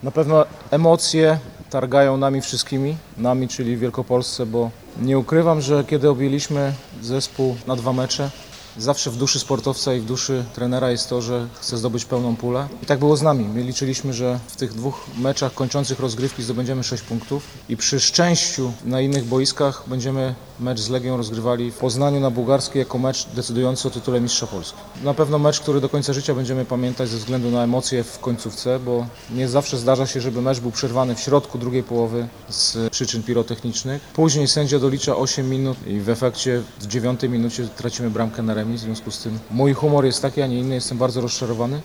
Na pewno emocje targają nami wszystkimi, czyli w Wielkopolsce, bo nie ukrywam, że kiedy objęliśmy zespół na 2 mecze, zawsze w duszy sportowca i w duszy trenera jest to, że chce zdobyć pełną pulę. I tak było z nami. My liczyliśmy, że w tych 2 meczach kończących rozgrywki zdobędziemy 6 punktów i przy szczęściu na innych boiskach będziemy mecz z Legią rozgrywali w Poznaniu na Bułgarskiej jako mecz decydujący o tytule mistrza Polski. Na pewno mecz, który do końca życia będziemy pamiętać ze względu na emocje w końcówce, bo nie zawsze zdarza się, żeby mecz był przerwany w środku drugiej połowy z przyczyn pirotechnicznych. Później sędzia dolicza 8 minut i w efekcie w 9 minucie tracimy bramkę na remis. W związku z tym mój humor jest taki, a nie inny. Jestem bardzo rozczarowany.